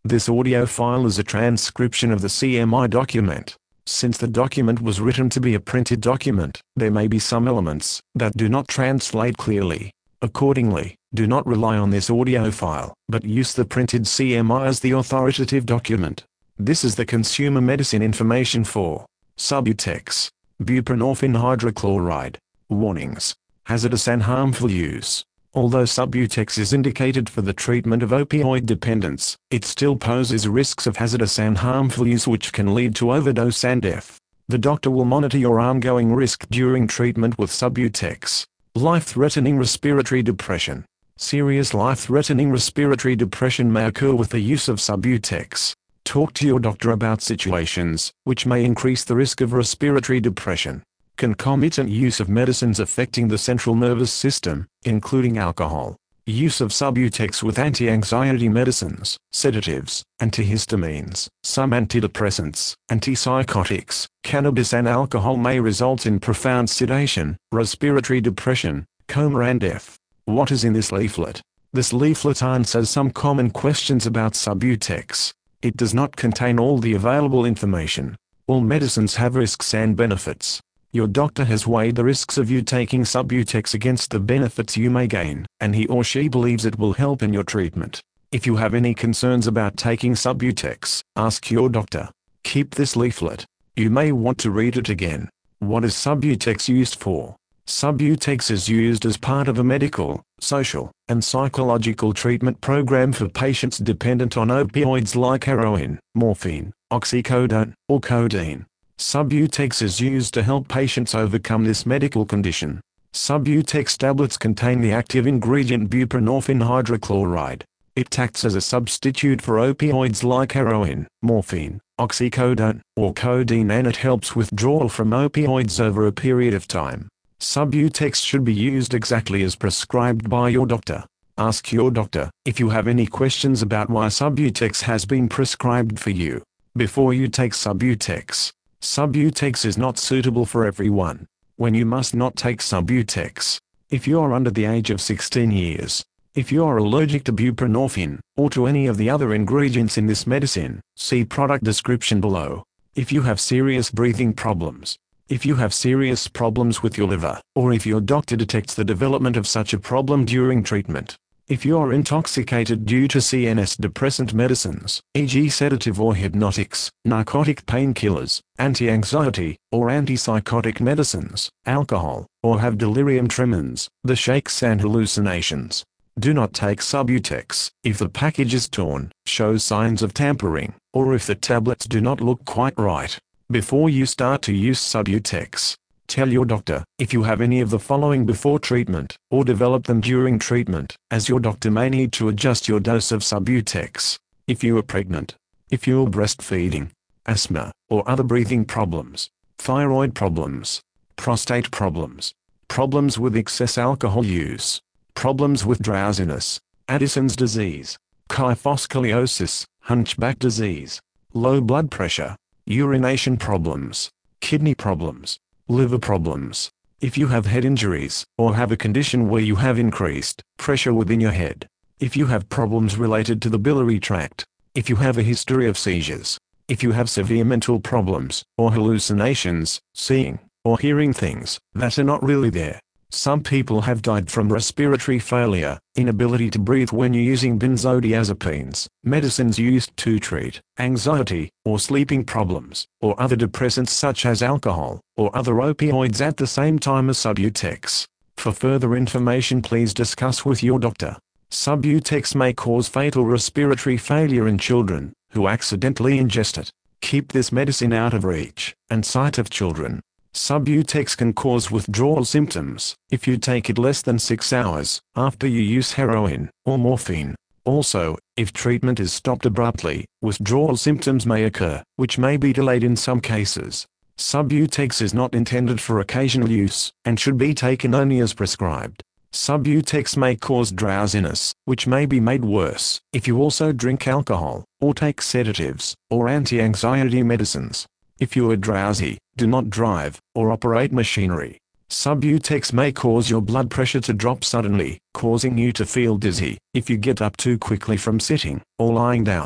This audio file is a transcription of the CMI document. Since the document was written to be a printed document, there may be some elements that do not translate clearly. Accordingly, do not rely on this audio file, but use the printed CMI as the authoritative document. This is the consumer medicine information for Subutex, buprenorphine hydrochloride. Warnings: hazardous and harmful use. Although Subutex is indicated for the treatment of opioid dependence, it still poses risks of hazardous and harmful use which can lead to overdose and death. The doctor will monitor your ongoing risk during treatment with Subutex. Life-threatening respiratory depression. Serious life-threatening respiratory depression may occur with the use of Subutex. Talk to your doctor about situations which may increase the risk of respiratory depression. Concomitant use of medicines affecting the central nervous system, including alcohol. Use of Subutex with anti-anxiety medicines, sedatives, antihistamines, some antidepressants, antipsychotics, cannabis and alcohol may result in profound sedation, respiratory depression, coma and death. What is in this leaflet? This leaflet answers some common questions about Subutex. It does not contain all the available information. All medicines have risks and benefits. Your doctor has weighed the risks of you taking Subutex against the benefits you may gain, and he or she believes it will help in your treatment. If you have any concerns about taking Subutex, ask your doctor. Keep this leaflet. You may want to read it again. What is Subutex used for? Subutex is used as part of a medical, social, and psychological treatment program for patients dependent on opioids like heroin, morphine, oxycodone, or codeine. Subutex is used to help patients overcome this medical condition. Subutex tablets contain the active ingredient buprenorphine hydrochloride. It acts as a substitute for opioids like heroin, morphine, oxycodone, or codeine, and it helps withdrawal from opioids over a period of time. Subutex should be used exactly as prescribed by your doctor. Ask your doctor if you have any questions about why Subutex has been prescribed for you. Before you take Subutex. Subutex is not suitable for everyone. When you must not take Subutex. If you are under the age of 16 years. If you are allergic to buprenorphine, or to any of the other ingredients in this medicine, see product description below. If you have serious breathing problems. If you have serious problems with your liver, or if your doctor detects the development of such a problem during treatment. If you are intoxicated due to CNS depressant medicines, e.g. sedative or hypnotics, narcotic painkillers, anti-anxiety, or antipsychotic medicines, alcohol, or have delirium tremens, the shakes and hallucinations. Do not take Subutex if the package is torn, shows signs of tampering, or if the tablets do not look quite right. Before you start to use Subutex, tell your doctor if you have any of the following before treatment, or develop them during treatment, as your doctor may need to adjust your dose of Subutex. If you are pregnant, if you are breastfeeding, asthma, or other breathing problems, thyroid problems, prostate problems, problems with excess alcohol use, problems with drowsiness, Addison's disease, kyphoscoliosis, hunchback disease, low blood pressure, urination problems, kidney problems, liver problems. If you have head injuries, or have a condition where you have increased pressure within your head. If you have problems related to the biliary tract. If you have a history of seizures. If you have severe mental problems, or hallucinations, seeing, or hearing things that are not really there. Some people have died from respiratory failure, inability to breathe when using benzodiazepines, medicines used to treat anxiety, or sleeping problems, or other depressants such as alcohol, or other opioids at the same time as Subutex. For further information, please discuss with your doctor. Subutex may cause fatal respiratory failure in children who accidentally ingest it. Keep this medicine out of reach and sight of children. Subutex can cause withdrawal symptoms if you take it less than 6 hours after you use heroin or morphine. Also, if treatment is stopped abruptly, withdrawal symptoms may occur, which may be delayed in some cases. Subutex is not intended for occasional use and should be taken only as prescribed. Subutex may cause drowsiness, which may be made worse if you also drink alcohol or take sedatives or anti-anxiety medicines. If you are drowsy, do not drive or operate machinery. Subutex may cause your blood pressure to drop suddenly, causing you to feel dizzy if you get up too quickly from sitting or lying down.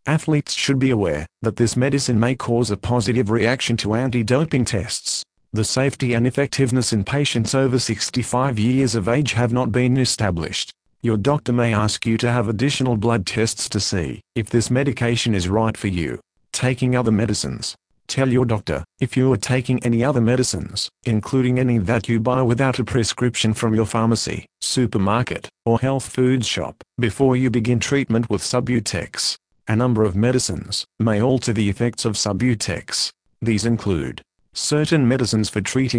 Athletes should be aware that this medicine may cause a positive reaction to anti-doping tests. The safety and effectiveness in patients over 65 years of age have not been established. Your doctor may ask you to have additional blood tests to see if this medication is right for you. Taking other medicines. Tell your doctor if you are taking any other medicines, including any that you buy without a prescription from your pharmacy, supermarket, or health food shop, before you begin treatment with Subutex. A number of medicines may alter the effects of Subutex. These include certain medicines for treating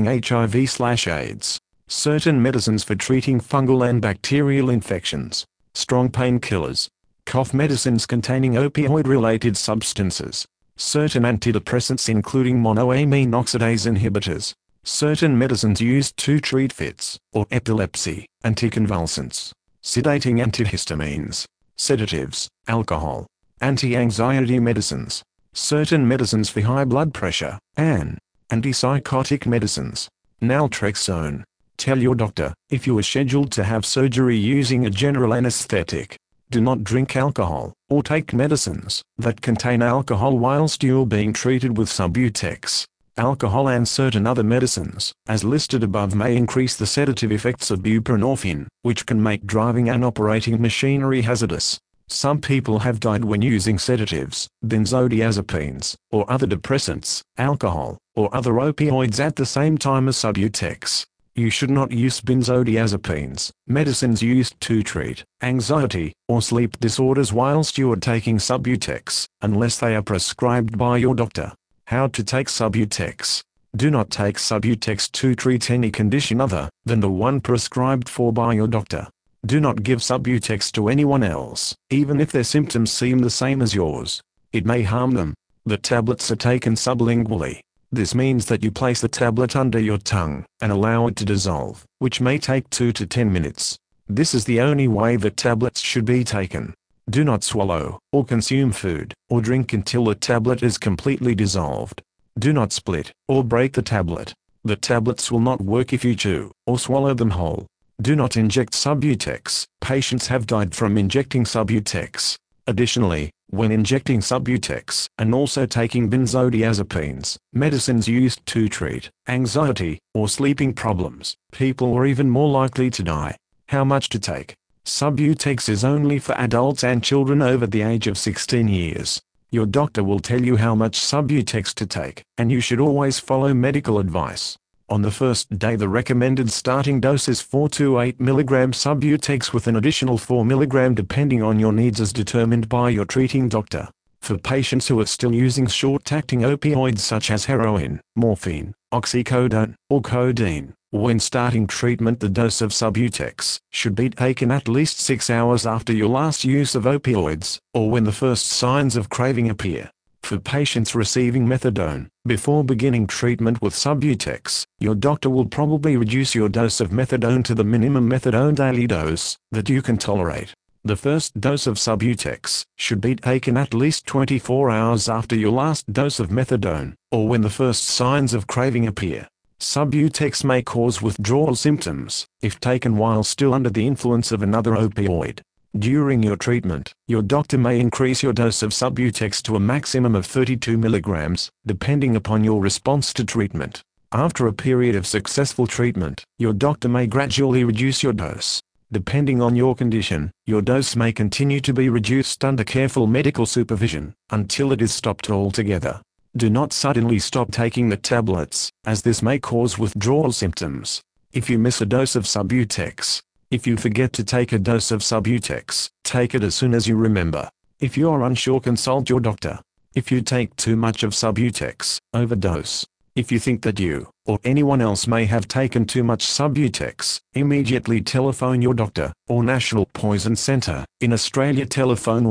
HIV/AIDS, certain medicines for treating fungal and bacterial infections, strong painkillers, cough medicines containing opioid-related substances, certain antidepressants including monoamine oxidase inhibitors, certain medicines used to treat fits or epilepsy, anticonvulsants, sedating antihistamines, sedatives, alcohol, anti-anxiety medicines, certain medicines for high blood pressure, and antipsychotic medicines. Naltrexone. Tell your doctor if you are scheduled to have surgery using a general anesthetic. Do not drink alcohol or take medicines that contain alcohol whilst you are being treated with Subutex. Alcohol and certain other medicines, as listed above, may increase the sedative effects of buprenorphine, which can make driving and operating machinery hazardous. Some people have died when using sedatives, benzodiazepines, or other depressants, alcohol, or other opioids at the same time as Subutex. You should not use benzodiazepines, medicines used to treat anxiety or sleep disorders whilst you are taking Subutex, unless they are prescribed by your doctor. How to take Subutex. Do not take Subutex to treat any condition other than the one prescribed for by your doctor. Do not give Subutex to anyone else, even if their symptoms seem the same as yours. It may harm them. The tablets are taken sublingually. This means that you place the tablet under your tongue and allow it to dissolve, which may take 2 to 10 minutes. This is the only way that tablets should be taken. Do not swallow or consume food or drink until the tablet is completely dissolved. Do not split or break the tablet. The tablets will not work if you chew or swallow them whole. Do not inject Subutex. Patients have died from injecting Subutex. Additionally, when injecting Subutex and also taking benzodiazepines, medicines used to treat anxiety or sleeping problems, people are even more likely to die. How much to take? Subutex is only for adults and children over the age of 16 years. Your doctor will tell you how much Subutex to take, and you should always follow medical advice. On the first day, the recommended starting dose is 4 to 8 mg Subutex with an additional 4 mg depending on your needs as determined by your treating doctor. For patients who are still using short-acting opioids such as heroin, morphine, oxycodone, or codeine, when starting treatment, the dose of Subutex should be taken at least 6 hours after your last use of opioids, or when the first signs of craving appear. For patients receiving methadone, before beginning treatment with Subutex, your doctor will probably reduce your dose of methadone to the minimum methadone daily dose that you can tolerate. The first dose of Subutex should be taken at least 24 hours after your last dose of methadone, or when the first signs of craving appear. Subutex may cause withdrawal symptoms if taken while still under the influence of another opioid. During your treatment, your doctor may increase your dose of Subutex to a maximum of 32 mg, depending upon your response to treatment. After a period of successful treatment, your doctor may gradually reduce your dose. Depending on your condition, your dose may continue to be reduced under careful medical supervision, until it is stopped altogether. Do not suddenly stop taking the tablets, as this may cause withdrawal symptoms. If you miss a dose of Subutex, if you forget to take a dose of Subutex, take it as soon as you remember. If you are unsure, consult your doctor. If you take too much of Subutex, overdose. If you think that you, or anyone else may have taken too much Subutex, immediately telephone your doctor, or National Poison Centre. In Australia, telephone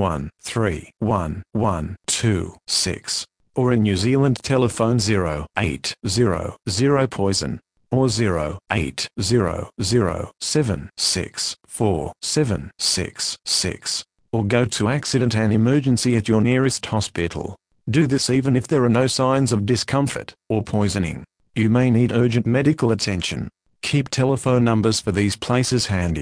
131126, or in New Zealand, telephone 0800 poison. Or 0800764766, or go to accident and emergency at your nearest hospital. Do this even if there are no signs of discomfort or poisoning. You may need urgent medical attention. Keep telephone numbers for these places handy.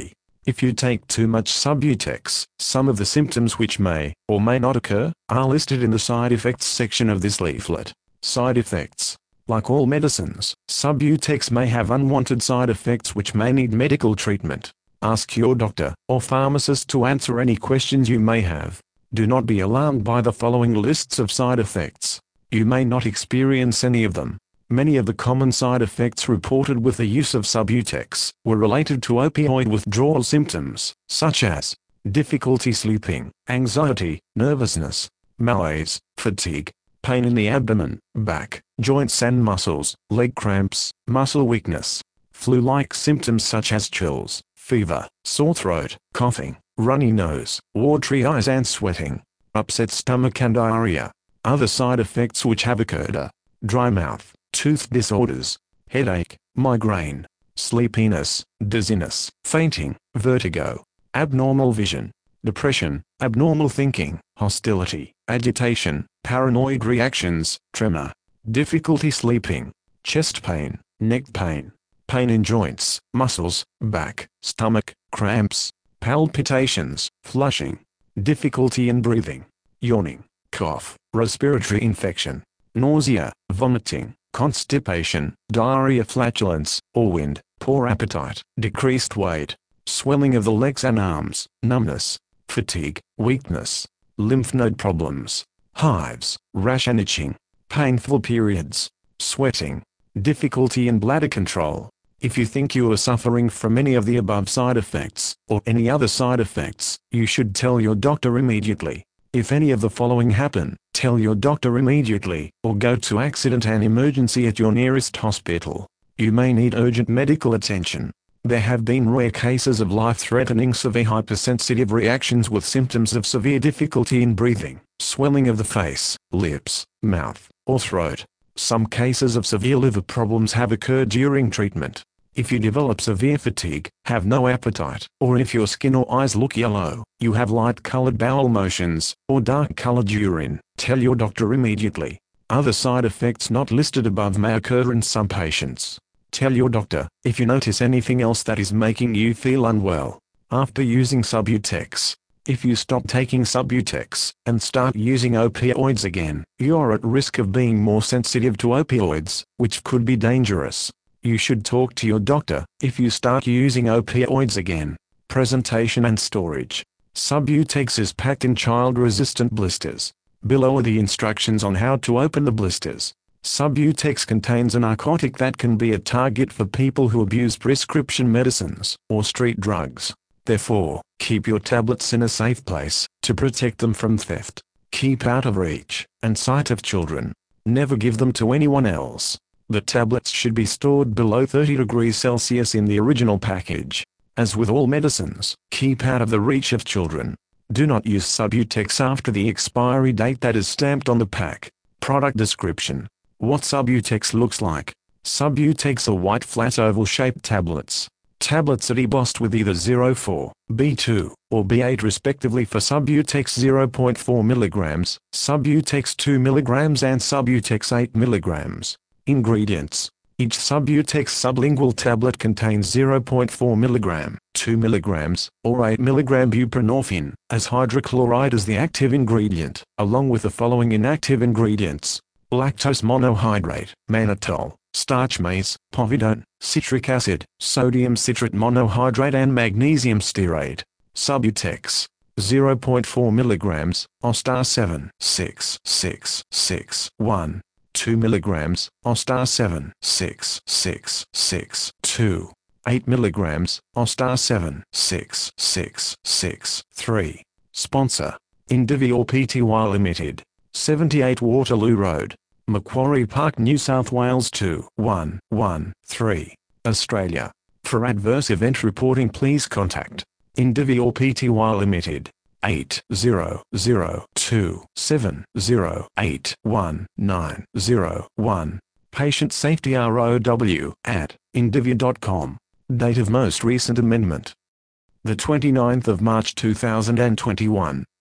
If you take too much Subutex, some of the symptoms which may or may not occur are listed in the side effects section of this leaflet. Side effects. Like all medicines, Subutex may have unwanted side effects which may need medical treatment. Ask your doctor or pharmacist to answer any questions you may have. Do not be alarmed by the following lists of side effects. You may not experience any of them. Many of the common side effects reported with the use of Subutex were related to opioid withdrawal symptoms, such as difficulty sleeping, anxiety, nervousness, malaise, fatigue, pain in the abdomen, back, joints and muscles, leg cramps, muscle weakness, flu-like symptoms such as chills, fever, sore throat, coughing, runny nose, watery eyes and sweating, upset stomach and diarrhea. Other side effects which have occurred are dry mouth, tooth disorders, headache, migraine, sleepiness, dizziness, fainting, vertigo, abnormal vision, depression, abnormal thinking, hostility, agitation, paranoid reactions, tremor, difficulty sleeping, chest pain, neck pain, pain in joints, muscles, back, stomach, cramps, palpitations, flushing, difficulty in breathing, yawning, cough, respiratory infection, nausea, vomiting, constipation, diarrhea, flatulence, or wind, poor appetite, decreased weight, swelling of the legs and arms, numbness, fatigue, weakness, lymph node problems, hives, rash and itching, painful periods, sweating, difficulty in bladder control. If you think you are suffering from any of the above side effects, or any other side effects, you should tell your doctor immediately. If any of the following happen, tell your doctor immediately, or go to accident and emergency at your nearest hospital. You may need urgent medical attention. There have been rare cases of life-threatening severe hypersensitive reactions with symptoms of severe difficulty in breathing, swelling of the face, lips, mouth, or throat. Some cases of severe liver problems have occurred during treatment. If you develop severe fatigue, have no appetite, or if your skin or eyes look yellow, you have light-colored bowel motions, or dark-colored urine, tell your doctor immediately. Other side effects not listed above may occur in some patients. Tell your doctor if you notice anything else that is making you feel unwell. After using Subutex, if you stop taking Subutex and start using opioids again, you are at risk of being more sensitive to opioids, which could be dangerous. You should talk to your doctor if you start using opioids again. Presentation and storage. Subutex is packed in child-resistant blisters. Below are the instructions on how to open the blisters. Subutex contains a narcotic that can be a target for people who abuse prescription medicines or street drugs. Therefore, keep your tablets in a safe place to protect them from theft. Keep out of reach and sight of children. Never give them to anyone else. The tablets should be stored below 30 degrees Celsius in the original package. As with all medicines, keep out of the reach of children. Do not use Subutex after the expiry date that is stamped on the pack. Product description. What Subutex looks like. Subutex are white flat oval-shaped tablets. Tablets are embossed with either 0.4, B2, or B8 respectively for Subutex 0.4 mg, Subutex 2 mg and Subutex 8 mg. Ingredients. Each Subutex sublingual tablet contains 0.4 mg, 2 mg, or 8 mg buprenorphine, as hydrochloride is the active ingredient, along with the following inactive ingredients: lactose monohydrate, mannitol, starch maize, povidone, citric acid, sodium citrate monohydrate and magnesium stearate. Subutex. 0.4 mg, Ostar 7, 6, 6, 6, 1. 2 mg, Ostar 7, 6, 6, 6, 2. 8 mg, Ostar 7, 6, 6, 6, 3. Sponsor. Indivior Pty Limited. 78 Waterloo Road, Macquarie Park, New South Wales 21113, Australia. For adverse event reporting please contact Indivior Pty Limited. 8027081901. Patient Safety ROW at indivior.com. Date of most recent amendment. The 29th of March 2021.